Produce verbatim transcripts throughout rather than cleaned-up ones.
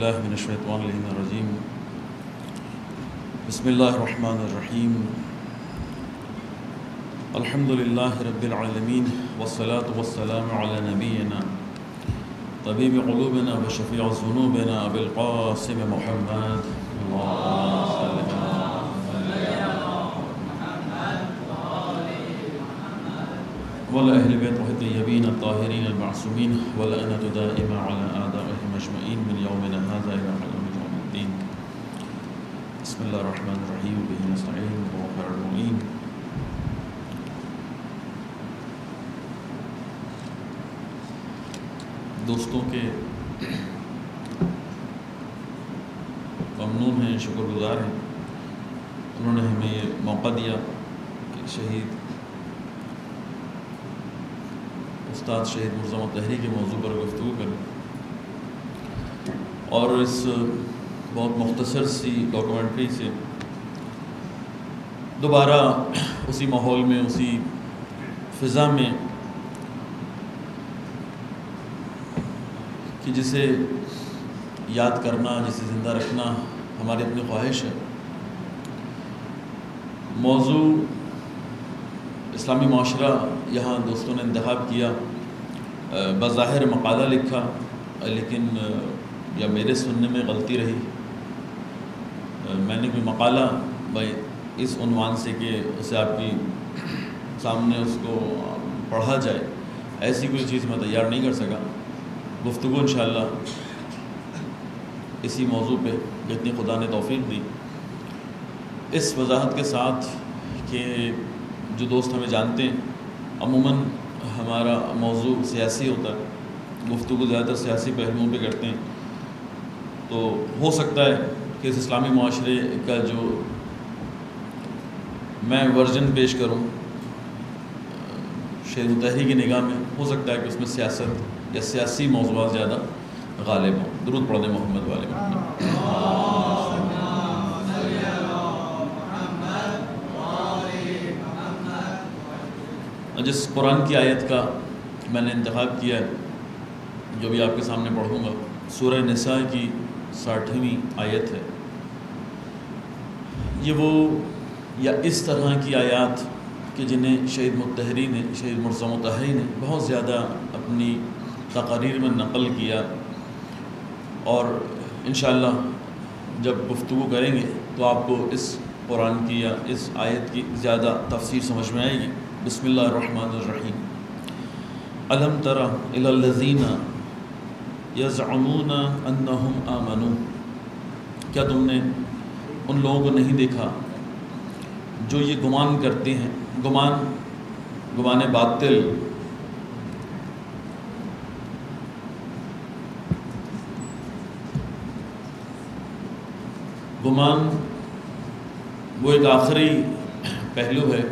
باللہ من الشیطان الرجیم بسم اللہ الرحمن الرحیم الحمد للہ رب العالمین والصلاة والسلام علی نبینا طبیب قلوبنا وشفیع ذنوبنا ابی القاسم محمد وعلى أهل بيته الطيبين الطاهرين المعصومين واللعنة دائمة على أعدائهم أجمعين من يومنا هذا إلى يوم الدين. بسم الله الرحمن الرحيم وبه نستعين وهو خير المعين. دوستوں کے ممنون ہیں، شکر گزار ہیں، انہوں نے ہمیں یہ موقع دیا کہ شہید استاد شہید مرزا مطہری کے موضوع پر گفتگو کریں، اور اس بہت مختصر سی ڈاکومنٹری سے دوبارہ اسی ماحول میں، اسی فضا میں کہ جسے یاد کرنا، جسے زندہ رکھنا ہماری اپنی خواہش ہے. موضوع اسلامی معاشرہ یہاں دوستوں نے انتخاب کیا، بظاہر مقالہ لکھا لیکن یا میرے سننے میں غلطی رہی، میں نے کوئی مقالہ بھائی اس عنوان سے کہ اسے آپ کی سامنے اس کو پڑھا جائے، ایسی کوئی چیز میں تیار نہیں کر سکا. گفتگو انشاءاللہ اسی موضوع پہ جتنی خدا نے توفیق دی، اس وضاحت کے ساتھ کہ جو دوست ہمیں جانتے ہیں عموماً ہمارا موضوع سیاسی ہوتا ہے، گفتگو زیادہ تر سیاسی پہلوؤں پہ کرتے ہیں، تو ہو سکتا ہے کہ اس اسلامی معاشرے کا جو میں ورژن پیش کروں شہید مطہری کی نگاہ میں، ہو سکتا ہے کہ اس میں سیاست یا سیاسی موضوعات زیادہ غالب ہوں. درود پڑھ دیں محمد والے محمد. جس قرآن کی آیت کا میں نے انتخاب کیا ہے، جو بھی آپ کے سامنے پڑھوں گا، سورہ نساء کی ساٹھویں آیت ہے. یہ وہ یا اس طرح کی آیات کہ جنہیں شہید مطہری نے شہید مرزا مطہری نے بہت زیادہ اپنی تقاریر میں نقل کیا، اور انشاءاللہ جب گفتگو کریں گے تو آپ کو اس قرآن کی یا اس آیت کی زیادہ تفسیر سمجھ میں آئے گی. بسم اللہ الرحمن الرحیم. الم تر الی الذین یزعمون انہم آمنوا، کیا تم نے ان لوگوں کو نہیں دیکھا جو یہ گمان کرتے ہیں، گمان گمان باطل، گمان وہ ایک آخری پہلو ہے،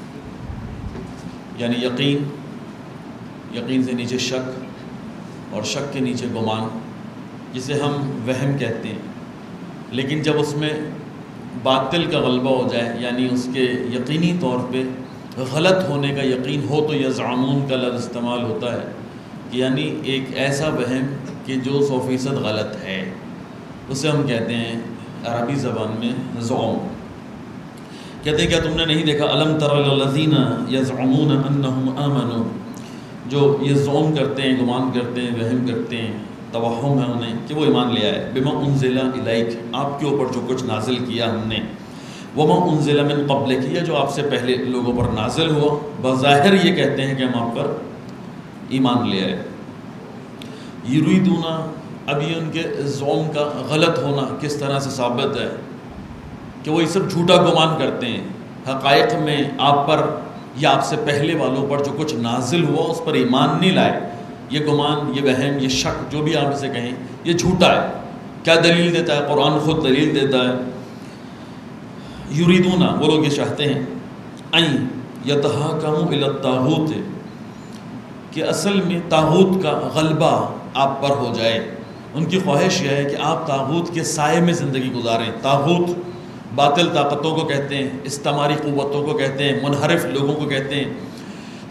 یعنی یقین، یقین سے نیچے شک، اور شک کے نیچے گمان، جسے ہم وہم کہتے ہیں. لیکن جب اس میں باطل کا غلبہ ہو جائے، یعنی اس کے یقینی طور پہ غلط ہونے کا یقین ہو، تو یزعمون کا لفظ استعمال ہوتا ہے کہ یعنی ایک ایسا وہم کہ جو سو فیصد غلط ہے، اسے ہم کہتے ہیں عربی زبان میں زعم. کہتے ہیں کیا تم نے نہیں دیکھا الم تر الی الذین یزعمون انہم آمنوا، جو یہ زعم کرتے ہیں، گمان کرتے ہیں، وہم کرتے ہیں، توہم ہے انہیں کہ وہ ایمان لے آئے، بما انزل الیک، آپ کے اوپر جو کچھ نازل کیا ہم نے، وما انزل من قبلک، یہ جو آپ سے پہلے لوگوں پر نازل ہوا، بظاہر یہ کہتے ہیں کہ ہم آپ پر ایمان لے آئے. یریدون، اب یہ ان کے زعم کا غلط ہونا کس طرح سے ثابت ہے کہ وہ یہ سب جھوٹا گمان کرتے ہیں، حقائق میں آپ پر یا آپ سے پہلے والوں پر جو کچھ نازل ہوا اس پر ایمان نہیں لائے. یہ گمان، یہ وہم، یہ شک، جو بھی آپ اسے کہیں، یہ جھوٹا ہے. کیا دلیل دیتا ہے؟ قرآن خود دلیل دیتا ہے. یریدون، وہ لوگ یہ چاہتے ہیں، ان یتحاکموا الی الطاغوت، کہ اصل میں طاغوت کا غلبہ آپ پر ہو جائے. ان کی خواہش یہ ہے کہ آپ طاغوت کے سائے میں زندگی گزاریں. طاغوت باطل طاقتوں کو کہتے ہیں، استعماری قوتوں کو کہتے ہیں، منحرف لوگوں کو کہتے ہیں.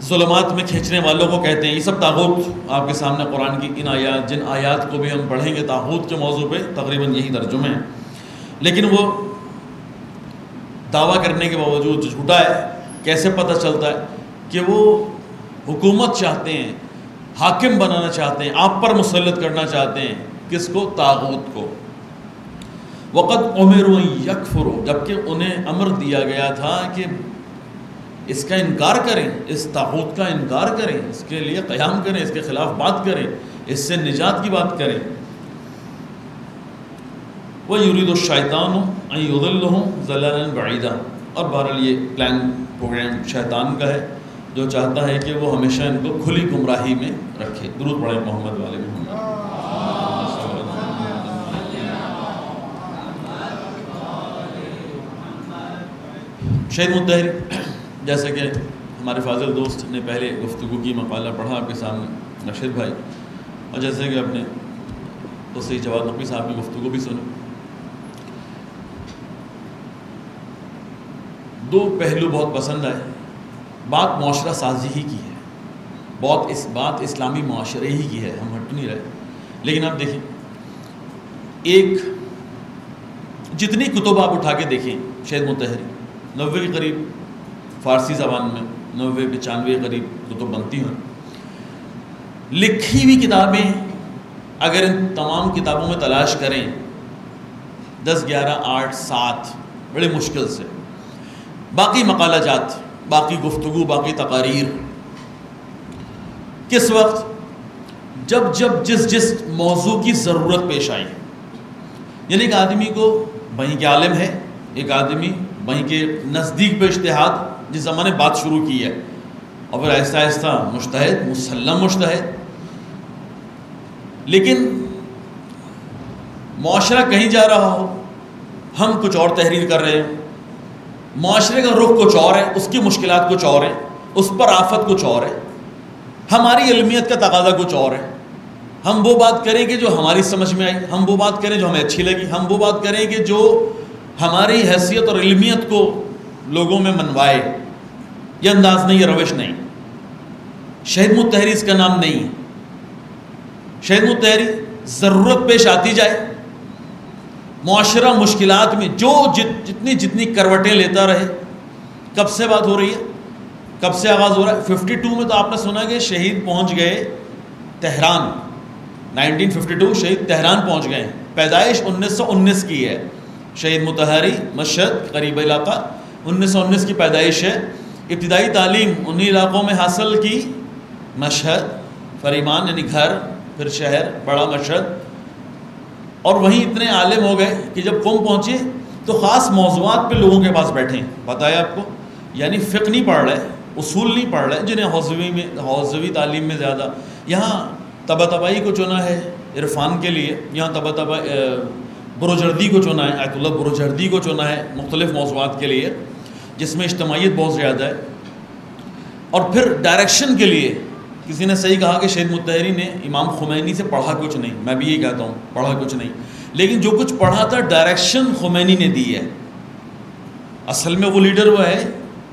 ظلمات میں کھینچنے والوں کو کہتے ہیں. یہ سب طاغوت آپ کے سامنے قرآن کی ان آیات، جن آیات کو بھی ہم پڑھیں گے طاغوت کے موضوع پہ تقریباً یہی ترجمے ہیں، لیکن وہ دعویٰ کرنے کے باوجود جھوٹا ہے. کیسے پتہ چلتا ہے کہ وہ حکومت چاہتے ہیں، حاکم بنانا چاہتے ہیں، آپ پر مسلط کرنا چاہتے ہیں. کس کو؟ طاغوت کو. وقد امروا یکفروا، جبکہ انہیں امر دیا گیا تھا کہ اس کا انکار کریں، اس طاغوت کا انکار کریں، اس کے لیے قیام کریں، اس کے خلاف بات کریں، اس سے نجات کی بات کریں. وَيُرِيدُ الشَّيْطَانُ أَن يُضِلَّهُمْ ضَلَالًا بَعِيدًا. اور بہرحال یہ پلان پروگرام شیطان کا ہے، جو چاہتا ہے کہ وہ ہمیشہ ان کو کھلی گمراہی میں رکھے. درود پڑھیں محمد والے محمد. شہید مطہری، جیسے کہ ہمارے فاضل دوست نے پہلے گفتگو کی، مقالہ پڑھا آپ کے سامنے رشید بھائی، اور جیسے کہ اپنے دوست جواد نقوی صاحب کی گفتگو بھی سنی. دو پہلو بہت پسند آئے. بات معاشرہ سازی ہی کی ہے، بہت اس بات اسلامی معاشرے ہی کی ہے، ہم ہٹ نہیں رہے. لیکن آپ دیکھیں، ایک جتنی کتب آپ اٹھا کے دیکھیں شہید مطہری، نوے کے قریب فارسی زبان میں نوے پچانوے قریب کتب بنتی ہیں. لکھی ہوئی کتابیں اگر ان تمام کتابوں میں تلاش کریں، دس گیارہ آٹھ سات بڑے مشکل سے. باقی مقالہ جات، باقی گفتگو، باقی تقاریر کس وقت؟ جب جب جس جس موضوع کی ضرورت پیش آئی. یعنی ایک آدمی کو وہیں کے عالم ہے، ایک آدمی وہیں کے نزدیک پہ اجتہاد جس زمانے بات شروع کی ہے، اور پھر آہستہ آہستہ مجتہد، مسلم مجتہد. لیکن معاشرہ کہیں جا رہا ہو، ہم کچھ اور تحریر کر رہے ہیں، معاشرے کا رخ کچھ اور ہے، اس کی مشکلات کچھ اور ہیں، اس پر آفت کچھ اور ہے، ہماری علمیت کا تقاضا کچھ اور ہے. ہم وہ بات کریں کہ جو ہماری سمجھ میں آئی، ہم وہ بات کریں جو ہمیں اچھی لگی، ہم وہ بات کریں کہ جو ہماری حیثیت اور علمیت کو لوگوں میں منوائے. یہ انداز نہیں، یہ روش نہیں. شہید مطہری اس کا نام نہیں. شہید مطہری ضرورت پیش آتی جائے، معاشرہ مشکلات میں جو جت جتنی جتنی کروٹیں لیتا رہے. کب سے بات ہو رہی ہے؟ کب سے آغاز ہو رہا ہے؟ ففٹی ٹو میں تو آپ نے سنا کہ شہید پہنچ گئے تہران. نائنٹین ففٹی ٹو شہید تہران پہنچ گئے. پیدائش انیس سو انیس کی ہے. شہید مطہری مشہد قریب علاقہ، انیس سو انیس کی پیدائش ہے. ابتدائی تعلیم انہی علاقوں میں حاصل کی، مشہد، فریمان یعنی گھر، پھر شہر بڑا مشہد. اور وہیں اتنے عالم ہو گئے کہ جب قوم پہنچے تو خاص موضوعات پہ لوگوں کے پاس بیٹھے. پتہ ہے آپ کو، یعنی فقہ نہیں پڑھ رہے، اصول نہیں پڑھ رہے جنہیں حوزوی میں حوزوی تعلیم میں زیادہ. یہاں طباطبائی کو چنا ہے عرفان کے لیے، یہاں طباطبائی بروجردی کو چنا ہے، آیت اللہ بروجردی کو چنا ہے مختلف موضوعات کے لیے جس میں اجتماعیت بہت زیادہ ہے. اور پھر ڈائریکشن کے لیے کسی نے صحیح کہا کہ شہید مطہری نے امام خمینی سے پڑھا کچھ نہیں. میں بھی یہی کہتا ہوں، پڑھا کچھ نہیں، لیکن جو کچھ پڑھا تھا ڈائریکشن خمینی نے دی ہے. اصل میں وہ لیڈر وہ ہے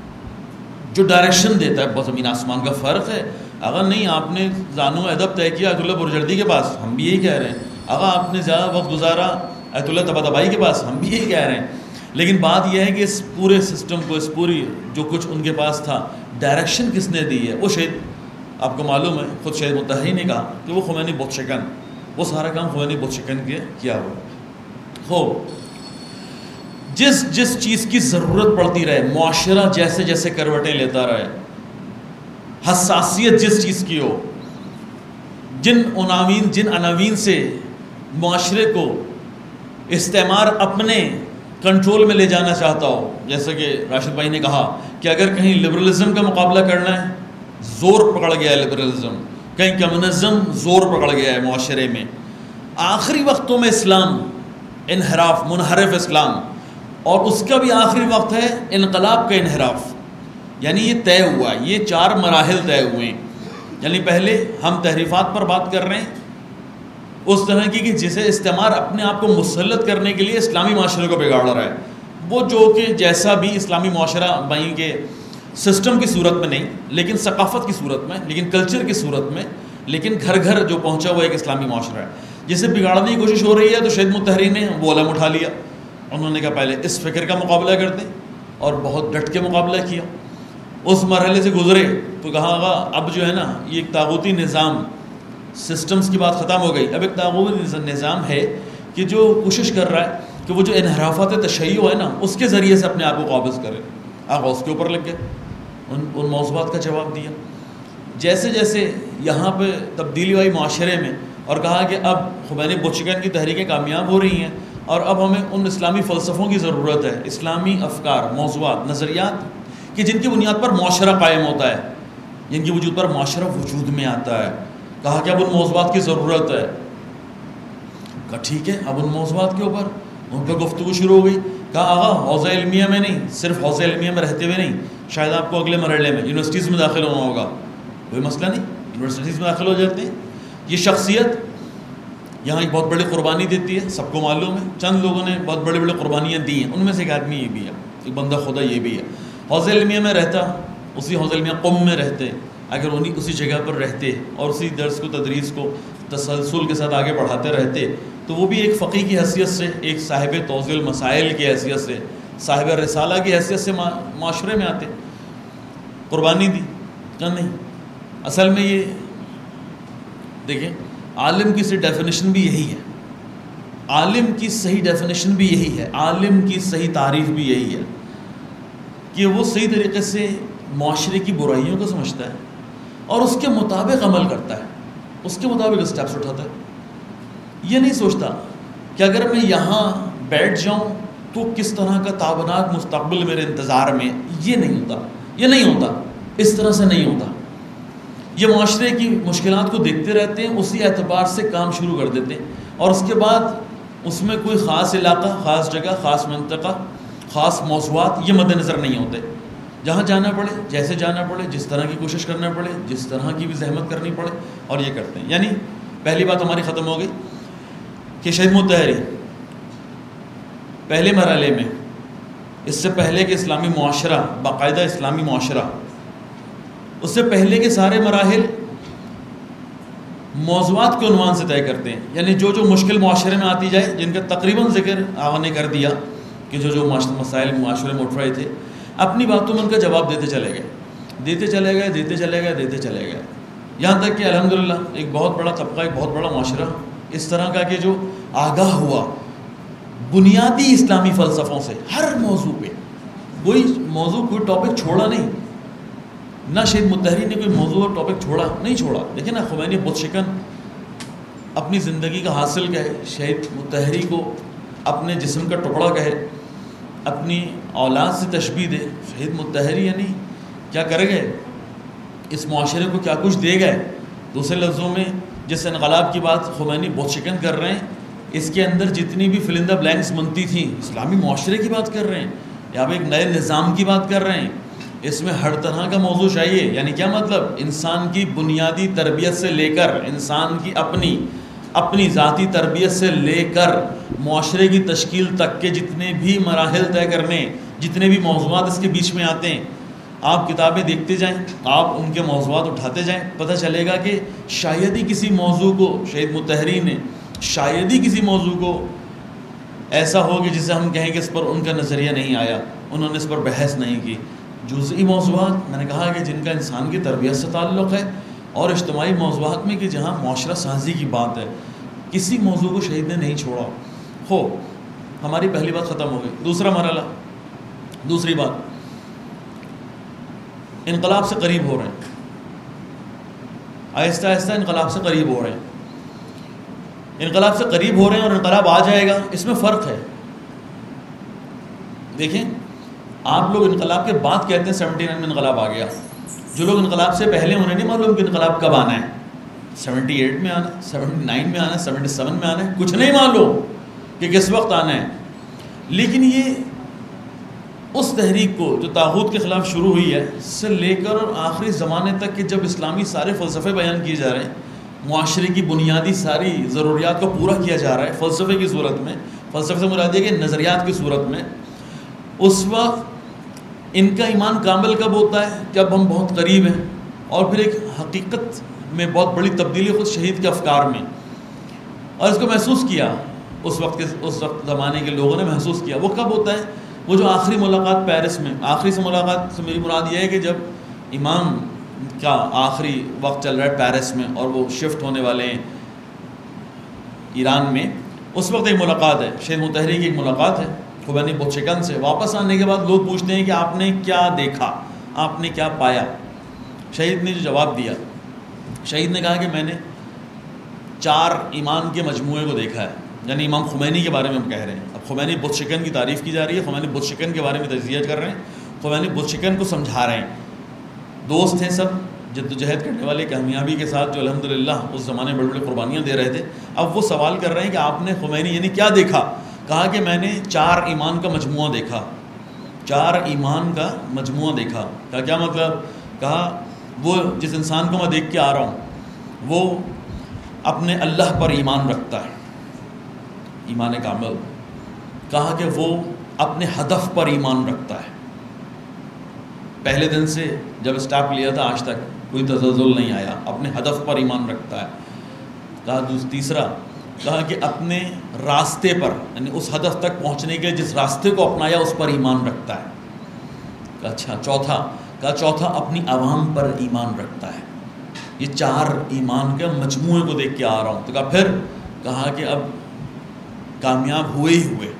جو ڈائریکشن دیتا ہے. بہت زمین آسمان کا فرق ہے. اگر نہیں آپ نے زانو ادب طے کیا آیت اللہ بروجردی کے پاس، ہم بھی یہی کہہ رہے ہیں. اگر آپ نے زیادہ وقت گزارا آیت اللہ طباطبائی کے پاس، ہم بھی یہی کہہ رہے ہیں. لیکن بات یہ ہے کہ اس پورے سسٹم کو، اس پوری جو کچھ ان کے پاس تھا، ڈائریکشن کس نے دی ہے؟ وہ شہید، آپ کو معلوم ہے خود شہید مطہری نے کہا کہ وہ خمینی بت شکن، وہ سارا کام خمینی بت شکن کے کیا ہوا. ہو جس جس چیز کی ضرورت پڑتی رہے، معاشرہ جیسے جیسے کروٹیں لیتا رہے، حساسیت جس چیز کی ہو، جن عناوین جن عناوین سے معاشرے کو استعمار اپنے کنٹرول میں لے جانا چاہتا ہو. جیسے کہ راشد بھائی نے کہا کہ اگر کہیں لبرلزم کا مقابلہ کرنا ہے، زور پکڑ گیا ہے لبرلزم، کہیں کمیونزم زور پکڑ گیا ہے معاشرے میں. آخری وقتوں میں اسلام انحراف، منحرف اسلام، اور اس کا بھی آخری وقت ہے انقلاب کا انحراف. یعنی یہ طے ہوا، یہ چار مراحل طے ہوئے ہیں. یعنی پہلے ہم تحریفات پر بات کر رہے ہیں اس طرح کی کہ جسے استعمار اپنے آپ کو مسلط کرنے کے لیے اسلامی معاشرے کو بگاڑ رہا ہے. وہ جو کہ جیسا بھی اسلامی معاشرہ وہیں کے سسٹم کی صورت میں نہیں لیکن ثقافت کی صورت میں, لیکن کلچر کی صورت میں, لیکن گھر گھر جو پہنچا ہوا ایک اسلامی معاشرہ ہے. جسے بگاڑنے کی کوشش ہو رہی ہے تو شہید مطہری نے وہ علم اٹھا لیا. انہوں نے کہا پہلے اس فکر کا مقابلہ کرتے اور بہت ڈٹ کے مقابلہ کیا. اس مرحلے سے گزرے تو کہا گا اب جو ہے نا یہ ایک طاغوتی نظام, سسٹمز کی بات ختم ہو گئی, اب ایک طاغوتی نظام ہے کہ جو کوشش کر رہا ہے کہ وہ جو انحرافات تشیع ہے نا اس کے ذریعے سے اپنے آپ کو قابض کرے. آگا اس کے اوپر لگ گئے, ان ان موضوعات کا جواب دیا. جیسے جیسے یہاں پہ تبدیلی آئی معاشرے میں اور کہا کہ اب خمینی بتشکن کی تحریکیں کامیاب ہو رہی ہیں اور اب ہمیں ان اسلامی فلسفوں کی ضرورت ہے, اسلامی افکار, موضوعات, نظریات کہ جن کی بنیاد پر معاشرہ قائم ہوتا ہے, جن کی وجود پر معاشرہ وجود میں آتا ہے. کہا کہ اب ان موضوعات کی ضرورت ہے. کہا ٹھیک ہے, اب ان موضوعات کے اوپر ان پہ گفتگو شروع ہو گئی. کہا آغا حوزہ علمیہ میں نہیں, صرف حوزہ علمیہ میں رہتے ہوئے نہیں, شاید آپ کو اگلے مرحلے میں یونیورسٹیز میں داخل ہونا ہوگا. کوئی مسئلہ نہیں, یونیورسٹیز میں داخل ہو جاتے ہیں. یہ شخصیت یہاں ایک بہت بڑی قربانی دیتی ہے, سب کو معلوم ہے. چند لوگوں نے بہت بڑی بڑی قربانیاں دی ہیں, ان میں سے ایک آدمی یہ بھی ہے, ایک بندہ خدا یہ بھی ہے. حوزہ علمیہ میں رہتا, اسی حوزہ علمیہ قوم میں رہتے, اگر انہیں اسی جگہ پر رہتے اور اسی درس کو تدریس کو تسلسل کے ساتھ آگے بڑھاتے رہتے تو وہ بھی ایک فقی کی حیثیت سے, ایک صاحب توضیح المسائل کی حیثیت سے, صاحب رسالہ کی حیثیت سے معاشرے میں آتے. قربانی دی. کہا نہیں, اصل میں یہ دیکھیں عالم کی صحیح ڈیفینیشن بھی یہی ہے, عالم کی صحیح ڈیفینیشن بھی یہی ہے, عالم کی صحیح تعریف بھی یہی ہے کہ وہ صحیح طریقے سے معاشرے کی برائیوں کو سمجھتا ہے اور اس کے مطابق عمل کرتا ہے, اس کے مطابق اسٹیپس اٹھاتا ہے. یہ نہیں سوچتا کہ اگر میں یہاں بیٹھ جاؤں تو کس طرح کا تابناک مستقبل میرے انتظار میں. یہ نہیں ہوتا, یہ نہیں ہوتا, اس طرح سے نہیں ہوتا. یہ معاشرے کی مشکلات کو دیکھتے رہتے ہیں, اسی اعتبار سے کام شروع کر دیتے ہیں اور اس کے بعد اس میں کوئی خاص علاقہ, خاص جگہ, خاص منطقہ, خاص موضوعات یہ مد نظر نہیں ہوتے. جہاں جانا پڑے, جیسے جانا پڑے, جس طرح کی کوشش کرنا پڑے, جس طرح کی بھی زحمت کرنی پڑے, اور یہ کرتے ہیں. یعنی پہلی بات ہماری ختم ہو گئی کہ شہید مطہری پہلے مرحلے میں, اس سے پہلے کہ اسلامی معاشرہ, باقاعدہ اسلامی معاشرہ, اس سے پہلے کے سارے مراحل موضوعات کے عنوان سے طے کرتے ہیں. یعنی جو جو مشکل معاشرے میں آتی جائے, جن کا تقریباً ذکر آغا نے کر دیا کہ جو جو مسائل معاشرے میں اٹھ رہے تھے, اپنی باتوں میں ان کا جواب دیتے چلے گئے, دیتے چلے گئے, دیتے چلے گئے, دیتے چلے گئے, یہاں تک کہ الحمدللہ ایک بہت بڑا طبقہ, ایک بہت بڑا معاشرہ اس طرح کا کہ جو آگاہ ہوا بنیادی اسلامی فلسفوں سے. ہر موضوع پہ کوئی موضوع, کوئی ٹاپک چھوڑا نہیں. نہ شہید مطہری نے کوئی موضوع اور ٹاپک چھوڑا, نہیں چھوڑا. دیکھیں نا, خمینی بتشکن اپنی زندگی کا حاصل کہے, شہید مطہری کو اپنے جسم کا ٹکڑا کہے, اپنی اولاد سے تشبیہ دے. شہید مطہری یعنی کیا کر گئے, اس معاشرے کو کیا کچھ دے گئے. دوسرے لفظوں میں جس انقلاب کی بات خمینی بتشکن کر رہے ہیں, اس کے اندر جتنی بھی فل ان دا بلینکس بنتی تھیں, اسلامی معاشرے کی بات کر رہے ہیں, یا آپ ایک نئے نظام کی بات کر رہے ہیں. اس میں ہر طرح کا موضوع چاہیے. یعنی کیا مطلب, انسان کی بنیادی تربیت سے لے کر انسان کی اپنی اپنی ذاتی تربیت سے لے کر معاشرے کی تشکیل تک کے جتنے بھی مراحل طے کرنے, جتنے بھی موضوعات اس کے بیچ میں آتے ہیں, آپ کتابیں دیکھتے جائیں, آپ ان کے موضوعات اٹھاتے جائیں, پتہ چلے گا کہ شاید ہی کسی موضوع کو شہید مطہری نے, شاید ہی کسی موضوع کو ایسا ہو کہ جسے ہم کہیں کہ اس پر ان کا نظریہ نہیں آیا, انہوں نے اس پر بحث نہیں کی. جزئی موضوعات میں نے کہا کہ جن کا انسان کی تربیت سے تعلق ہے, اور اجتماعی موضوعات میں کہ جہاں معاشرہ سازی کی بات ہے, کسی موضوع کو شہید نے نہیں چھوڑا. ہو ہماری پہلی بات ختم ہو گئی. دوسرا مرحلہ, دوسری بات, انقلاب سے قریب ہو رہے ہیں, آہستہ آہستہ انقلاب سے قریب ہو رہے ہیں. انقلاب سے قریب ہو رہے ہیں اور انقلاب آ جائے گا, اس میں فرق ہے. دیکھیں, آپ لوگ انقلاب کے بعد کہتے ہیں سیونٹی نائن میں انقلاب آ گیا. جو لوگ انقلاب سے پہلے, انہیں نہیں معلوم کہ انقلاب کب آنا ہے, سیونٹی ایٹ میں آنا ہے, سیونٹی نائن میں آنا ہے, سیونٹی سیون میں آنا ہے, کچھ نہیں معلوم کہ کس وقت آنا ہے. لیکن یہ اس تحریک کو جو طاغوت کے خلاف شروع ہوئی ہے سے لے کر اور آخری زمانے تک کہ جب اسلامی سارے فلسفے بیان کیے جا رہے ہیں, معاشرے کی بنیادی ساری ضروریات کو پورا کیا جا رہا ہے فلسفے کی صورت میں, فلسفے سے مراد ہے کہ نظریات کی صورت میں, اس وقت ان کا ایمان کامل کب ہوتا ہے؟ جب ہم بہت قریب ہیں، اور پھر ایک حقیقت میں بہت بڑی تبدیلی خود شہید کے افکار میں، اور اس کو محسوس کیا اس وقت کے اس وقت زمانے کے لوگوں نے محسوس کیا۔ وہ کب ہوتا ہے؟ وہ جو آخری ملاقات پیرس میں، آخری سے ملاقات سے میری مراد یہ ہے کہ جب امام کا آخری وقت چل رہا ہے پیرس میں اور وہ شفٹ ہونے والے ہیں ایران میں، اس وقت ایک ملاقات ہے، شہید مطہری کی ایک ملاقات ہے خمینی بتشکن سے۔ واپس آنے کے بعد لوگ پوچھتے ہیں کہ آپ نے کیا دیکھا، آپ نے کیا پایا؟ شہید نے جو جواب دیا، شہید نے کہا کہ میں نے چار ایمان کے مجموعے کو دیکھا ہے، یعنی امام خمینی کے بارے میں ہم کہہ رہے ہیں۔ اب خمینی بت شکن کی تعریف کی جا رہی ہے، خمینی بت شکن کے بارے میں تجزیہ کر رہے ہیں، خمینی بت شکن کو سمجھا رہے ہیں۔ دوست ہیں سب، جد و جہد کرنے والے، کامیابی کے ساتھ، جو الحمدللہ اس زمانے میں بڑی بڑی قربانیاں دے رہے تھے۔ اب وہ سوال کر رہے ہیں کہ آپ نے خمینی یعنی کیا دیکھا؟ کہا کہ میں نے چار ایمان کا مجموعہ دیکھا، چار ایمان کا مجموعہ دیکھا۔ کہا کیا مطلب؟ کہا وہ جس انسان کو میں دیکھ کے آ رہا ہوں وہ اپنے اللہ پر ایمان رکھتا ہے، ایمان کامل۔ کہا کہ وہ اپنے ہدف پر ایمان رکھتا ہے، پہلے دن سے جب اسٹاپ لیا تھا آج تک کوئی تزلزل نہیں آیا، اپنے ہدف پر ایمان رکھتا ہے۔ کہا تیسرا، کہا کہ اپنے راستے پر، یعنی اس ہدف تک پہنچنے کے جس راستے کو اپنایا اس پر ایمان رکھتا ہے۔ کہا اچھا چوتھا، کہا چوتھا اپنی عوام پر ایمان رکھتا ہے۔ یہ چار ایمان کے مجموعے کو دیکھ کے آ رہا ہوں۔ تو کہا پھر، کہا کہ اب کامیاب ہوئے ہی ہوئے،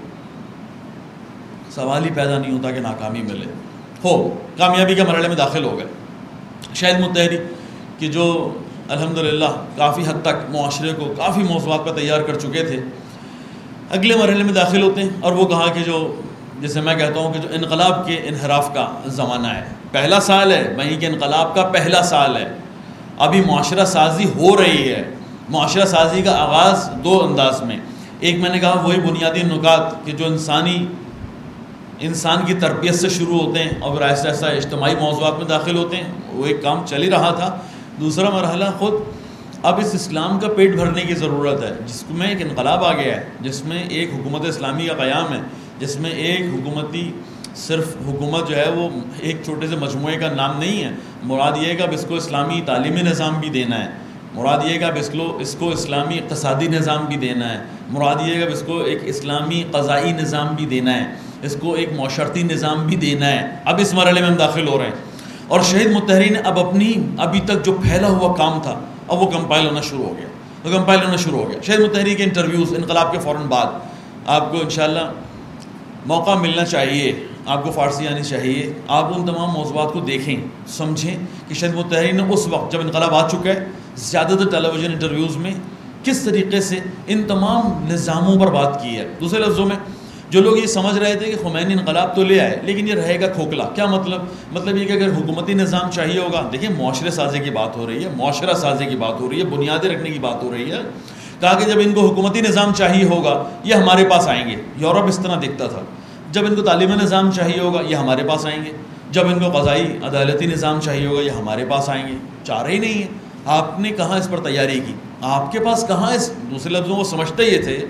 سوال ہی پیدا نہیں ہوتا کہ ناکامی ملے، ہو کامیابی کے مرحلے میں داخل ہو گئے۔ شہید مطہری کہ جو الحمدللہ کافی حد تک معاشرے کو کافی موضوعات پر تیار کر چکے تھے، اگلے مرحلے میں داخل ہوتے ہیں، اور وہ کہا کہ جو جیسے میں کہتا ہوں کہ جو انقلاب کے انحراف کا زمانہ ہے، پہلا سال ہے وہیں کے انقلاب کا پہلا سال ہے، ابھی معاشرہ سازی ہو رہی ہے۔ معاشرہ سازی کا آغاز دو انداز میں، ایک میں نے کہا وہی بنیادی نکات کہ جو انسانی انسان کی تربیت سے شروع ہوتے ہیں اور آہستہ آہستہ اجتماعی موضوعات میں داخل ہوتے ہیں، وہ ایک کام چل ہی رہا تھا۔ دوسرا مرحلہ خود اب اس اسلام کا پیٹ بھرنے کی ضرورت ہے، جس میں ایک انقلاب آ گیا ہے، جس میں ایک حکومت اسلامی کا قیام ہے، جس میں ایک حکومتی صرف حکومت جو ہے وہ ایک چھوٹے سے مجموعے کا نام نہیں ہے۔ مراد یہ ہے کہ اب اس کو اسلامی تعلیمی نظام بھی دینا ہے، مراد یہ ہے کہ اب اس کو اس کو اسلامی اقتصادی نظام بھی دینا ہے، مراد یہ ہے کہ اب اس کو ایک اسلامی قضائی نظام بھی دینا ہے، اس کو ایک معاشرتی نظام بھی دینا ہے۔ اب اس مرحلے میں ہم داخل ہو رہے ہیں، اور شہید مطہری نے اب اپنی ابھی تک جو پھیلا ہوا کام تھا اب وہ کمپائل ہونا شروع ہو گیا، وہ کمپائل ہونا شروع ہو گیا۔ شہید مطہری کے انٹرویوز انقلاب کے فوراً بعد، آپ کو انشاءاللہ موقع ملنا چاہیے، آپ کو فارسی آنی چاہیے، آپ ان تمام موضوعات کو دیکھیں، سمجھیں کہ شہید مطہری نے اس وقت جب انقلاب آ چکا ہے زیادہ تر ٹیلی ویژن انٹرویوز میں کس طریقے سے ان تمام نظاموں پر بات کی ہے۔ دوسرے لفظوں میں جو لوگ یہ سمجھ رہے تھے کہ خمینی انقلاب تو لے آئے لیکن یہ رہے گا کھوکھلا، کیا مطلب؟ مطلب یہ کہ اگر حکومتی نظام چاہیے ہوگا، دیکھیں معاشرے سازی کی بات ہو رہی ہے، معاشرہ سازی کی بات ہو رہی ہے، بنیادیں رکھنے کی بات ہو رہی ہے۔ کہا کہ جب ان کو حکومتی نظام چاہیے ہوگا یہ ہمارے پاس آئیں گے، یورپ اس طرح دیکھتا تھا۔ جب ان کو تعلیمی نظام چاہیے ہوگا یہ ہمارے پاس آئیں گے، جب ان کو قضائی عدالتی نظام چاہیے ہوگا یہ ہمارے پاس آئیں گے۔ چارہ ہی نہیں ہے۔ آپ نے کہاں اس پر تیاری کی؟ آپ کے پاس کہاں اس دوسرے لفظوں وہ سمجھتے یہ تھے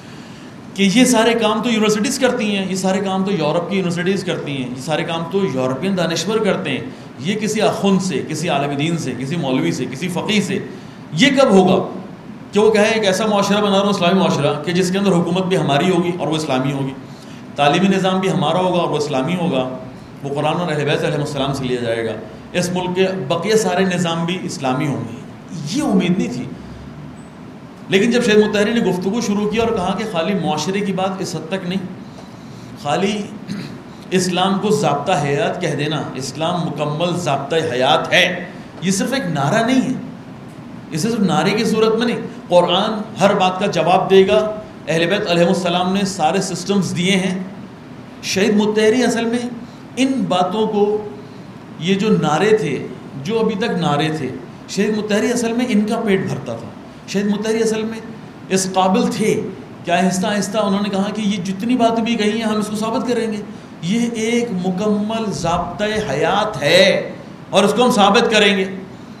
کہ یہ سارے کام تو یونیورسٹیز کرتی ہیں، یہ سارے کام تو یورپ کی یونیورسٹیز کرتی ہیں، یہ سارے کام تو یورپین دانشور کرتے ہیں، یہ کسی اخوند سے، کسی عالم دین سے، کسی مولوی سے، کسی فقیہ سے یہ کب ہوگا کہ وہ کہے ایک ایسا معاشرہ بنا رہا ہوں اسلامی معاشرہ کہ جس کے اندر حکومت بھی ہماری ہوگی اور وہ اسلامی ہوگی، تعلیمی نظام بھی ہمارا ہوگا اور وہ اسلامی ہوگا، وہ قرآن اور اہل بیت علیہ السلام سے لیا جائے گا، اس ملک کے بقیہ سارے نظام بھی اسلامی ہوں گے۔ یہ امید نہیں تھی۔ لیکن جب شہید مطہری نے گفتگو شروع کی اور کہا کہ خالی معاشرے کی بات اس حد تک نہیں، خالی اسلام کو ضابطہ حیات کہہ دینا، اسلام مکمل ضابطہ حیات ہے، یہ صرف ایک نعرہ نہیں ہے، اسے صرف نعرے کی صورت میں نہیں، قرآن ہر بات کا جواب دے گا، اہل بیت علیہ السلام نے سارے سسٹمز دیے ہیں۔ شہید مطہری اصل میں ان باتوں کو، یہ جو نعرے تھے، جو ابھی تک نعرے تھے، شہید مطہری اصل میں ان کا پیٹ بھرتا تھا۔ شہید مطہری اصل میں اس قابل تھے کہ آہستہ آہستہ انہوں نے کہا کہ یہ جتنی باتیں بھی کہی ہیں ہم اس کو ثابت کریں گے، یہ ایک مکمل ضابطۂ حیات ہے اور اس کو ہم ثابت کریں گے۔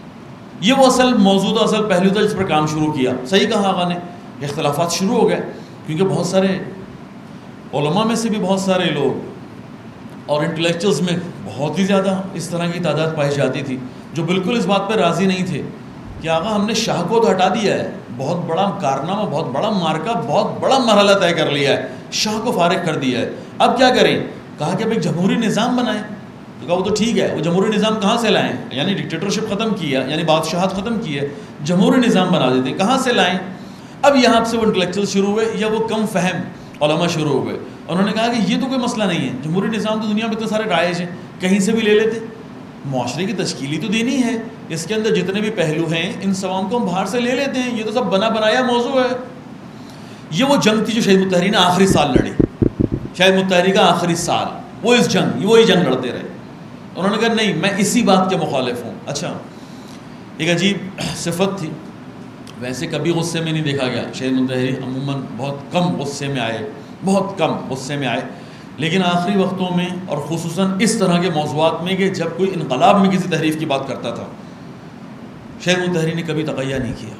یہ وہ اصل موضوع اصل پہلو تھا جس پر کام شروع کیا۔ صحیح کہا آقا نے، اختلافات شروع ہو گئے کیونکہ بہت سارے علماء میں سے بھی بہت سارے لوگ اور انٹلیکچوئلس میں بہت ہی زیادہ اس طرح کی تعداد پائی جاتی تھی جو بالکل اس بات پہ راضی نہیں تھے کہ آقا ہم نے شاہ کو تو ہٹا دیا ہے، بہت بڑا کارنامہ، بہت بڑا مارکا، بہت بڑا مرحلہ طے کر لیا ہے، شاہ کو فارغ کر دیا ہے، اب کیا کریں؟ کہا کہ اب ایک جمہوری نظام بنائیں۔ تو کہا وہ تو ٹھیک ہے، وہ جمہوری نظام کہاں سے لائیں؟ یعنی ڈکٹیٹرشپ ختم کی ہے، یعنی بادشاہت ختم کی ہے، جمہوری نظام بنا دیتے، کہاں سے لائیں؟ اب یہاں سے وہ انٹلیکچوئل شروع ہوئے یا وہ کم فہم علماء شروع ہوئے، انہوں نے کہا کہ یہ تو کوئی مسئلہ نہیں ہے، جمہوری نظام تو دنیا میں اتنے سارے رائج ہیں، کہیں سے بھی لے لیتے، معاشرے کی تشکیلی تو دینی ہے، اس کے اندر جتنے بھی پہلو ہیں ان سوام کو ہم باہر سے لے لیتے ہیں، یہ تو سب بنا بنایا موضوع ہے۔ یہ وہ جنگ تھی جو شہید مطہری نے آخری سال لڑی، شہید مطہری کا آخری سال، وہ اس جنگ وہی جنگ لڑتے رہے۔ انہوں نے کہا نہیں میں اسی بات کے مخالف ہوں۔ اچھا ایک عجیب صفت تھی، ویسے کبھی غصے میں نہیں دیکھا گیا، شہید مطہری عموماً بہت کم غصے میں آئے، بہت کم غصے میں آئے، لیکن آخری وقتوں میں اور خصوصاً اس طرح کے موضوعات میں کہ جب کوئی انقلاب میں کسی تحریف کی بات کرتا تھا، شہید مطہری نے کبھی تقیہ نہیں کیا۔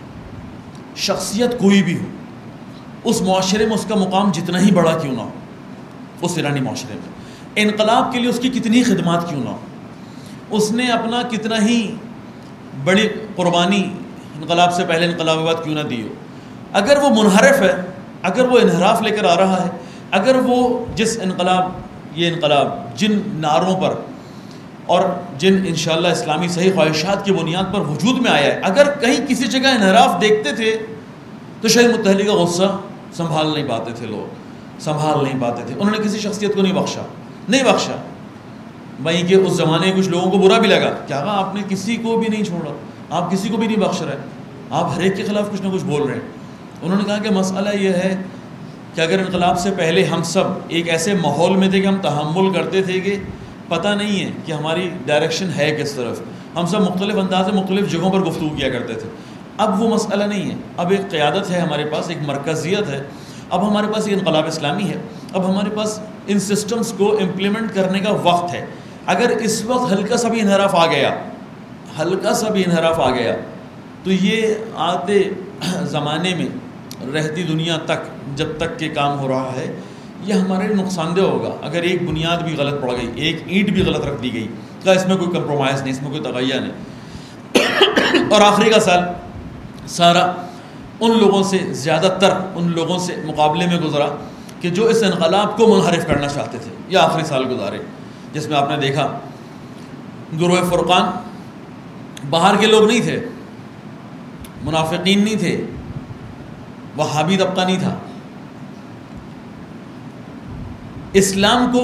شخصیت کوئی بھی ہو، اس معاشرے میں اس کا مقام جتنا ہی بڑا کیوں نہ ہو، اس ایرانی معاشرے میں انقلاب کے لیے اس کی کتنی خدمات کیوں نہ ہو، اس نے اپنا کتنا ہی بڑی قربانی انقلاب سے پہلے انقلاب کے بعد کیوں نہ دی ہو، اگر وہ منحرف ہے، اگر وہ انحراف لے کر آ رہا ہے، اگر وہ جس انقلاب یہ انقلاب جن نعروں پر اور جن انشاءاللہ اسلامی صحیح خواہشات کی بنیاد پر وجود میں آیا ہے، اگر کہیں کسی جگہ انحراف دیکھتے تھے تو شہید مطہری کا غصہ سنبھال نہیں پاتے تھے، لوگ سنبھال نہیں پاتے تھے، انہوں نے کسی شخصیت کو نہیں بخشا نہیں بخشا وہیں کہ اس زمانے میں کچھ لوگوں کو برا بھی لگا کہ آقا آپ نے کسی کو بھی نہیں چھوڑا، آپ کسی کو بھی نہیں بخش رہے، آپ ہر ایک کے خلاف کچھ نہ کچھ بول رہے ہیں۔ انہوں نے کہا کہ مسئلہ یہ ہے کہ اگر انقلاب سے پہلے ہم سب ایک ایسے ماحول میں تھے کہ ہم تحمل کرتے تھے کہ پتہ نہیں ہے کہ ہماری ڈائریکشن ہے کس طرف، ہم سب مختلف انداز سے مختلف جگہوں پر گفتگو کیا کرتے تھے، اب وہ مسئلہ نہیں ہے، اب ایک قیادت ہے ہمارے پاس، ایک مرکزیت ہے، اب ہمارے پاس ایک انقلاب اسلامی ہے، اب ہمارے پاس ان سسٹمز کو امپلیمنٹ کرنے کا وقت ہے۔ اگر اس وقت ہلکا سا بھی انحراف آ گیا ہلکا سا بھی انحراف آ گیا تو یہ آتے زمانے میں رہتی دنیا تک جب تک کہ کام ہو رہا ہے یہ ہمارے نقصان دہ ہوگا۔ اگر ایک بنیاد بھی غلط پڑ گئی، ایک اینٹ بھی غلط رکھ دی گئی تو اس میں کوئی کمپرومائز نہیں، اس میں کوئی تغیہ نہیں۔ اور آخری کا سال سارا ان لوگوں سے زیادہ تر ان لوگوں سے مقابلے میں گزرا کہ جو اس انقلاب کو منحرف کرنا چاہتے تھے، یہ آخری سال گزارے جس میں آپ نے دیکھا گروہ فرقان باہر کے لوگ نہیں تھے، منافقین نہیں تھے، وہابی طبقہ نہیں تھا، اسلام کو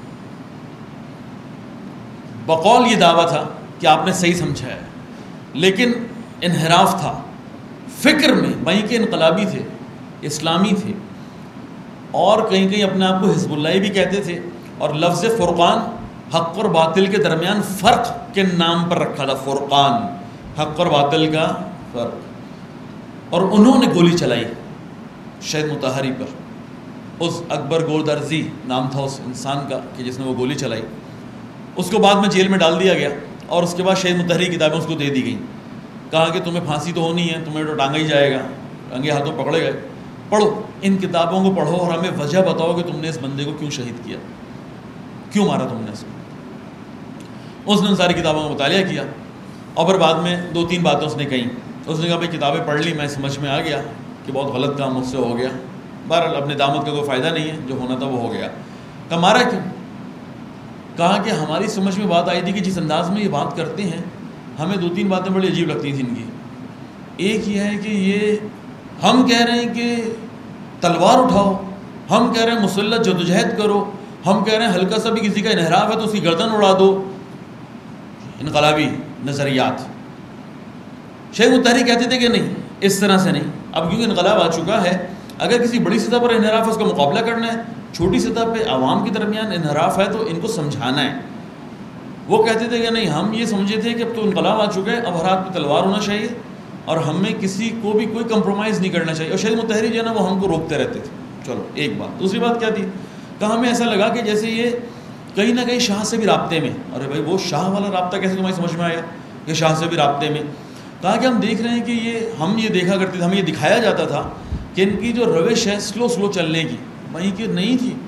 بقول یہ دعویٰ تھا کہ آپ نے صحیح سمجھا ہے، لیکن انحراف تھا فکر میں، وہیں کے انقلابی تھے، اسلامی تھے، اور کہیں کہیں اپنے آپ کو حزب اللہ بھی کہتے تھے، اور لفظ فرقان حق اور باطل کے درمیان فرق کے نام پر رکھا تھا، فرقان حق اور باطل کا فرق، اور انہوں نے گولی چلائی شہید مطہری پر، اس اکبر گودرزی نام تھا اس انسان کا کہ جس نے وہ گولی چلائی، اس کو بعد میں جیل میں ڈال دیا گیا، اور اس کے بعد شہید مطہری کی کتابیں اس کو دے دی گئیں، کہا کہ تمہیں پھانسی تو ہونی ہے، تمہیں تو ٹانگا ہی جائے گا، رنگے ہاتھوں پکڑے گئے، پڑھو ان کتابوں کو پڑھو اور ہمیں وجہ بتاؤ کہ تم نے اس بندے کو کیوں شہید کیا، کیوں مارا تم نے اس کو۔ اس نے ان ساری کتابوں کا مطالعہ کیا اور پھر بعد میں دو تین باتیں اس نے کہیں، اس نے کہا بھائی کتابیں پڑھ لی، میں سمجھ میں آ گیا کہ بہت غلط کام مجھ سے ہو گیا، بہرحال اپنے دامت کا کوئی فائدہ نہیں ہے، جو ہونا تھا وہ ہو گیا۔ کہا مارا کیوں؟ کہا کہ ہماری سمجھ میں بات آئی تھی کہ جس انداز میں یہ بات کرتے ہیں ہمیں دو تین باتیں بڑی عجیب لگتی تھیں ان کی۔ ایک یہ ہے کہ یہ ہم کہہ رہے ہیں کہ تلوار اٹھاؤ، ہم کہہ رہے ہیں مسلح جدوجہد کرو، ہم کہہ رہے ہیں ہلکا سا بھی کسی کا انحراف ہے تو اس کی گردن اڑا دو، انقلابی نظریات۔ شیخ مطہری کہتے تھے کہ نہیں اس طرح سے نہیں، اب کیونکہ انقلاب آ چکا ہے، اگر کسی بڑی سطح پر انحراف ہے اس کا مقابلہ کرنا ہے، چھوٹی سطح پہ عوام کے درمیان انحراف ہے تو ان کو سمجھانا ہے۔ وہ کہتے تھے کہ نہیں ہم یہ سمجھے تھے کہ اب تو انقلاب آ چکا ہے، اب ہر ہاتھ پہ تلوار ہونا چاہیے اور ہمیں کسی کو بھی کوئی کمپرومائز نہیں کرنا چاہیے، اور شیخ مطہری جو ہے نا وہ ہم کو روکتے رہتے تھے۔ چلو ایک بات، دوسری بات کیا تھی؟ کہا ہمیں ایسا لگا کہ جیسے یہ کہیں نہ کہیں شاہ سے بھی رابطے میں، ارے بھائی وہ شاہ والا رابطہ کیسے تمہیں سمجھ میں آیا کہ شاہ سے بھی رابطے میں؟ کہا کہ ہم دیکھ رہے ہیں کہ یہ ہم یہ دیکھا کرتے تھے، ہمیں یہ دکھایا جاتا تھا کہ ان کی جو روش ہے سلو سلو چلنے کی، وہیں کی نہیں تھی،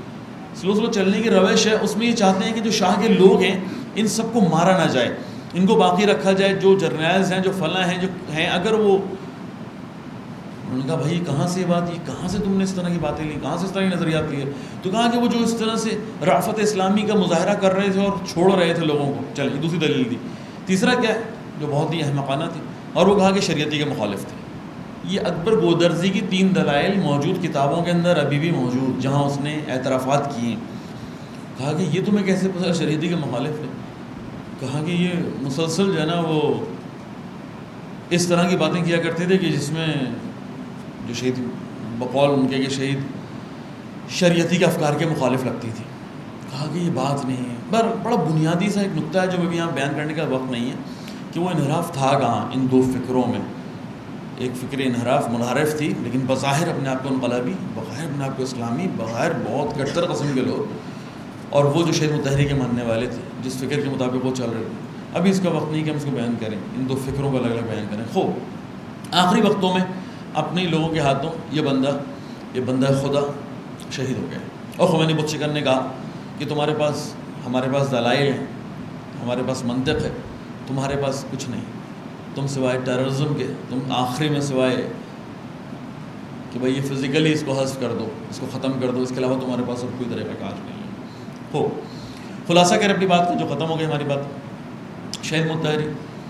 سلو سلو چلنے کی روش ہے، اس میں یہ چاہتے ہیں کہ جو شاہ کے لوگ ہیں ان سب کو مارا نہ جائے، ان کو باقی رکھا جائے، جو جرنیلز ہیں، جو فلاں ہیں، جو ہیں، اگر وہ انہوں نے کہا بھائی کہاں سے یہ بات، یہ کہاں سے تم نے اس طرح کی باتیں لی، کہاں سے اس طرح کی نظریات لیے؟ تو کہا کہ وہ جو اس طرح سے رافت اسلامی کا مظاہرہ کر رہے تھے اور چھوڑ رہے تھے لوگوں کو. چل یہ دوسری دلیل دی. تیسرا کیا ہے جو بہت ہی احمقانہ تھی، اور وہ کہا کہ شریعتی کے مخالف تھے. یہ اکبر گودرزی کی تین دلائل موجود کتابوں کے اندر ابھی بھی موجود، جہاں اس نے اعترافات کیے. کہا کہ یہ تمہیں کیسے پتہ شریعتی کے مخالف ہے؟ کہا کہ یہ مسلسل جو ہے نا وہ اس طرح کی باتیں کیا کرتے تھے کہ جس میں جو شہید بقول ان کے کہ شہید شریعتی کے افکار کے مخالف لگتی تھی. کہا کہ یہ بات نہیں ہے. بر بڑا بنیادی سا ایک نقطہ ہے جو میں بھی یہاں بیان کرنے کا وقت نہیں ہے کہ وہ انحراف تھا کہاں ان دو فکروں میں. ایک فکر انحراف منحرف تھی لیکن بظاہر اپنے آپ کو انقلابی، بغیر اپنے آپ کو اسلامی، بغیر بہت کٹر قسم کے لوگ، اور وہ جو شہید مطہری کے ماننے والے تھے جس فکر کے مطابق وہ چل رہے تھے. ابھی اس کا وقت نہیں کہ ہم اس کو بیان کریں، ان دو فکروں کو الگ الگ بیان کریں. خوب آخری وقتوں میں اپنے لوگوں کے ہاتھوں یہ بندہ یہ بندہ خدا شہید ہو گیا. اور خمینی بت شکن نے کہا کہ تمہارے پاس ہمارے پاس دلائل ہیں، ہمارے پاس منطق ہے، تمہارے پاس کچھ نہیں. تم سوائے ٹیررزم کے، تم آخری میں سوائے کہ بھائی یہ فزیکلی اس کو حذف کر دو، اس کو ختم کر دو، اس کے علاوہ تمہارے پاس اور کوئی طریقہ کار نہیں ہے. ہو خلاصہ کر اپنی بات کو جو ختم ہو گئی ہماری بات. شہید مطہری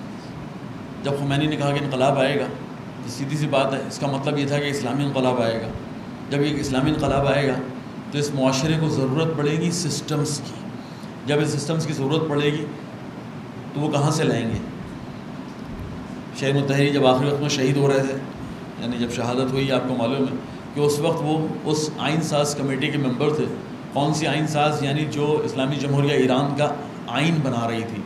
جب خمینی نے کہا کہ انقلاب آئے گا تو سیدھی سی بات ہے اس کا مطلب یہ تھا کہ اسلامی انقلاب آئے گا. جب یہ اسلامی انقلاب آئے گا تو اس معاشرے کو ضرورت پڑے گی سسٹمز کی. جب اس سسٹمز کی ضرورت پڑے گی تو وہ کہاں سے لائیں گے؟ شہید مطہری جب آخری وقت میں شہید ہو رہے تھے، یعنی جب شہادت ہوئی، آپ کو معلوم ہے کہ اس وقت وہ اس آئین ساز کمیٹی کے ممبر تھے. کون سی آئین ساز؟ یعنی جو اسلامی جمہوریہ ایران کا آئین بنا رہی تھی،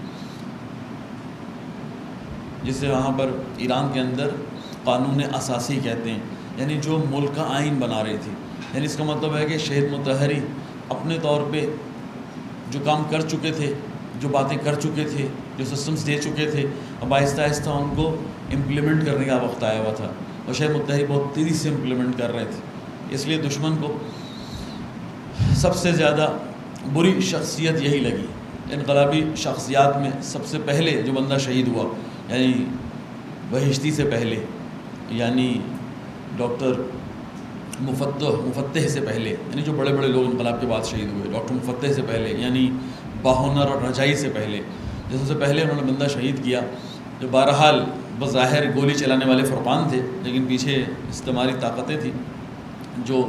جسے وہاں پر ایران کے اندر قانون اساسی کہتے ہیں، یعنی جو ملک کا آئین بنا رہی تھی. یعنی اس کا مطلب ہے کہ شہید مطہری اپنے طور پہ جو کام کر چکے تھے، جو باتیں کر چکے تھے، جو سسٹمز دے چکے تھے، اب آہستہ آہستہ ان کو امپلیمنٹ کرنے کا وقت آیا ہوا تھا. اور شہید مطہری بہت تیزی سے امپلیمنٹ کر رہے تھے. اس لیے دشمن کو سب سے زیادہ بری شخصیت یہی لگی. انقلابی شخصیات میں سب سے پہلے جو بندہ شہید ہوا، یعنی بہشتی سے پہلے، یعنی ڈاکٹر مفتح مفتح سے پہلے، یعنی جو بڑے بڑے لوگ انقلاب کے بعد شہید ہوئے، ڈاکٹر مفتح سے پہلے، یعنی باہنر اور رجائی سے پہلے، جو سب سے پہلے انہوں نے بندہ شہید کیا، جو بہرحال بظاہر گولی چلانے والے فرقان تھے لیکن پیچھے استعماری طاقتیں تھیں جو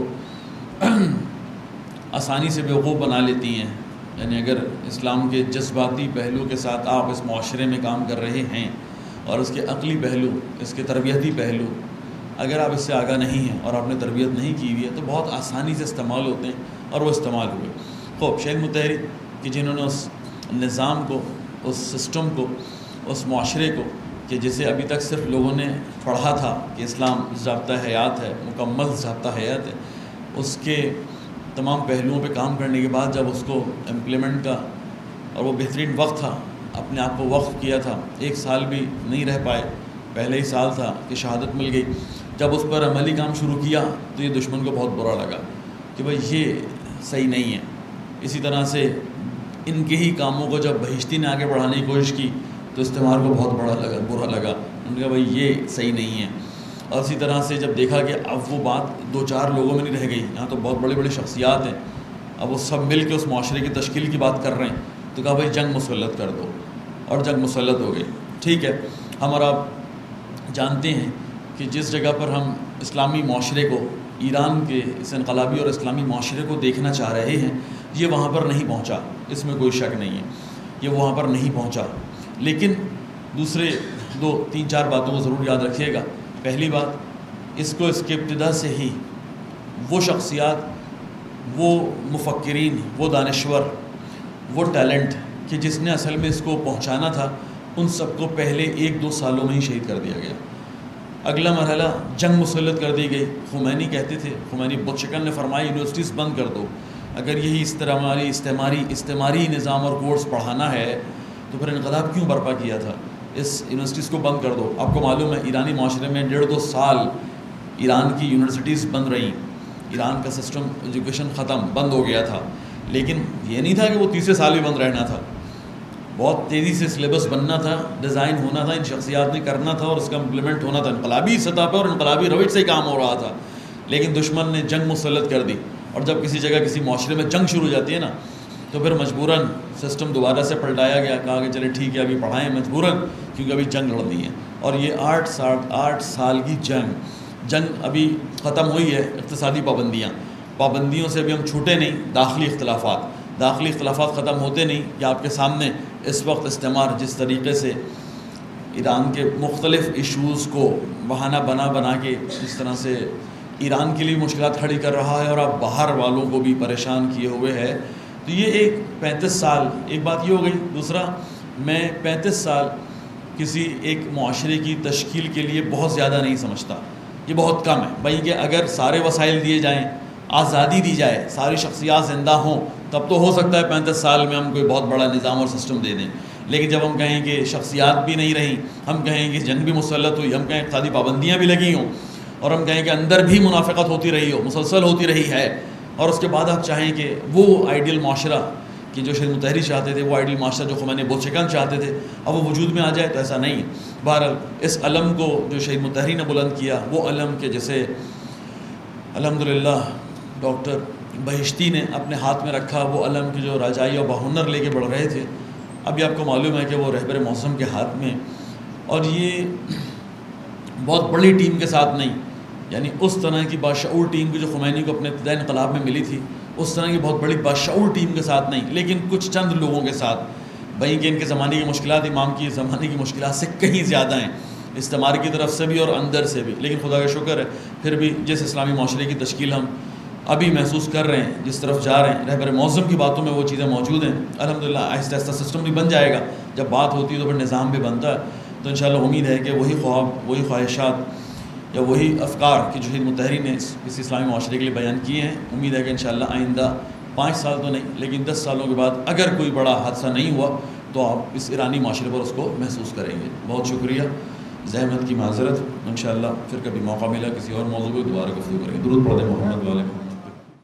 آسانی سے بیوقوف بنا لیتی ہیں. یعنی اگر اسلام کے جذباتی پہلو کے ساتھ آپ اس معاشرے میں کام کر رہے ہیں اور اس کے عقلی پہلو، اس کے تربیتی پہلو، اگر آپ اس سے آگاہ نہیں ہیں اور آپ نے تربیت نہیں کی ہوئی ہے تو بہت آسانی سے استعمال ہوتے ہیں، اور وہ استعمال ہوئے. خوب شہید مطہری کہ جنہوں نے اس نظام کو، اس سسٹم کو، اس معاشرے کو کہ جسے ابھی تک صرف لوگوں نے پڑھا تھا کہ اسلام ضابطہ حیات ہے، مکمل ضابطہ حیات ہے، اس کے تمام پہلوؤں پہ کام کرنے کے بعد جب اس کو امپلیمنٹ کا، اور وہ بہترین وقت تھا، اپنے آپ کو وقف کیا تھا، ایک سال بھی نہیں رہ پائے، پہلے ہی سال تھا کہ شہادت مل گئی. جب اس پر عملی کام شروع کیا تو یہ دشمن کو بہت برا لگا کہ بھائی یہ صحیح نہیں ہے. اسی طرح سے ان کے ہی کاموں کو جب بہشتی نے آگے بڑھانے کی کوشش کی تو استعمار کو بہت بڑا لگا برا لگا. ان نے کہا بھائی یہ صحیح نہیں ہے. اور اسی طرح سے جب دیکھا کہ اب وہ بات دو چار لوگوں میں نہیں رہ گئی، یہاں تو بہت بڑی بڑی شخصیات ہیں، اب وہ سب مل کے اس معاشرے کی تشکیل کی بات کر رہے ہیں، تو کہا بھائی جنگ مسلط کر دو، اور جنگ مسلط ہو گئی. ٹھیک ہے، ہم اور آپ جانتے ہیں کہ جس جگہ پر ہم اسلامی معاشرے کو، ایران کے اس انقلابی اور اسلامی معاشرے کو دیکھنا چاہ رہے ہیں، یہ وہاں پر نہیں پہنچا، اس میں کوئی شک نہیں ہے، یہ وہاں پر نہیں پہنچا. لیکن دوسرے دو تین چار باتوں کو ضرور یاد رکھیے گا. پہلی بات، اس کو اس کے ابتدا سے ہی وہ شخصیات، وہ مفکرین، وہ دانشور، وہ ٹیلنٹ کہ جس نے اصل میں اس کو پہنچانا تھا، ان سب کو پہلے ایک دو سالوں میں ہی شہید کر دیا گیا. اگلا مرحلہ جنگ مسلط کر دی گئی. خمینی کہتے تھے، خمینی بت شکن نے فرمایا یونیورسٹیز بند کر دو. اگر یہی استعماری استعماری استعماری نظام اور کورس پڑھانا ہے تو پھر انقلاب کیوں برپا کیا تھا؟ اس یونیورسٹیز کو بند کر دو. آپ کو معلوم ہے ایرانی معاشرے میں ڈیڑھ دو سال ایران کی یونیورسٹیز بند رہیں، ایران کا سسٹم ایجوکیشن ختم بند ہو گیا تھا. لیکن یہ نہیں تھا کہ وہ تیسرے سال بھی بند رہنا تھا. بہت تیزی سے سلیبس بننا تھا, ڈیزائن ہونا تھا, ان شخصیات نے کرنا تھا اور اس کا امپلیمنٹ ہونا تھا انقلابی سطح پہ اور انقلابی روش سے کام ہو رہا تھا. لیکن دشمن نے جنگ مسلط کر دی, اور جب کسی جگہ کسی معاشرے میں جنگ شروع ہو جاتی ہے نا تو پھر مجبوراً سسٹم دوبارہ سے پلٹایا گیا, کہا کہ چلے ٹھیک ہے ابھی پڑھائیں مجبوراً, کیونکہ ابھی جنگ لڑنی ہے. اور یہ آٹھ ساٹھ آٹھ سال کی جنگ جنگ ابھی ختم ہوئی ہے. اقتصادی پابندیاں پابندیوں سے ابھی ہم چھوٹے نہیں. داخلی اختلافات داخلی اختلافات ختم ہوتے نہیں. کہ آپ کے سامنے اس وقت استعمار جس طریقے سے ایران کے مختلف ایشوز کو بہانہ بنا بنا کے جس طرح سے ایران کے لیے مشکلات کھڑی کر رہا ہے اور آپ باہر والوں کو بھی پریشان کیے ہوئے ہے, تو یہ ایک پینتیس سال ایک بات یہ ہو گئی. دوسرا, میں پینتیس سال کسی ایک معاشرے کی تشکیل کے لیے بہت زیادہ نہیں سمجھتا. یہ بہت کم ہے بھائی, کہ اگر سارے وسائل دیے جائیں, آزادی دی جائے, ساری شخصیات زندہ ہوں, تب تو ہو سکتا ہے پینتیس سال میں ہم کوئی بہت بڑا نظام اور سسٹم دے دیں. لیکن جب ہم کہیں کہ شخصیات بھی نہیں رہیں, ہم کہیں کہ جنگ بھی مسلط ہوئی, ہم کہیں اقتصادی پابندیاں بھی لگی ہوں, اور ہم کہیں کہ اندر بھی منافقت ہوتی رہی ہو, مسلسل ہوتی رہی ہے, اور اس کے بعد آپ چاہیں کہ وہ آئیڈیل معاشرہ کہ جو شہید مطہری چاہتے تھے, وہ آئیڈیل معاشرہ جو خمینی بولشکن چاہتے تھے, اب وہ وجود میں آ جائے, تو ایسا نہیں. بہرحال اس علم کو جو شہید مطہری نے بلند کیا, وہ علم کے جسے الحمدللہ ڈاکٹر بہشتی نے اپنے ہاتھ میں رکھا, وہ علم کے جو راجائی اور باہنر لے کے بڑھ رہے تھے, ابھی آپ کو معلوم ہے کہ وہ رہبر معظم کے ہاتھ میں. اور یہ بہت بڑی ٹیم کے ساتھ نہیں, یعنی اس طرح کی باشعور ٹیم کی جو خمینی کو اپنے ابتدائی انقلاب میں ملی تھی, اس طرح کی بہت بڑی باشعور ٹیم کے ساتھ نہیں, لیکن کچھ چند لوگوں کے ساتھ. بھائی کہ ان کے زمانے کی مشکلات امام کی زمانے کی مشکلات سے کہیں زیادہ ہیں, استعمار کی طرف سے بھی اور اندر سے بھی. لیکن خدا کا شکر ہے پھر بھی جس اسلامی معاشرے کی تشکیل ہم ابھی محسوس کر رہے ہیں, جس طرف جا رہے ہیں, رہبر معظم کی باتوں میں وہ چیزیں موجود ہیں. الحمدللہ آہستہ آہستہ سسٹم بھی بن جائے گا. جب بات ہوتی ہے تو پھر نظام بھی بنتا ہے. تو انشاءاللہ امید ہے کہ وہی خواب, وہی خواہشات یا وہی افکار کہ جو شہید مطہری نے اس اسلامی معاشرے کے لیے بیان کیے ہیں, امید ہے کہ انشاءاللہ آئندہ پانچ سال تو نہیں لیکن دس سالوں کے بعد اگر کوئی بڑا حادثہ نہیں ہوا تو آپ اس ایرانی معاشرے پر اس کو محسوس کریں گے. بہت شکریہ, زحمت کی معذرت. انشاءاللہ پھر کبھی موقع ملا کسی اور موضوع پہ دوبارہ گفتگو کریں گے. درود پڑھتے محمد والے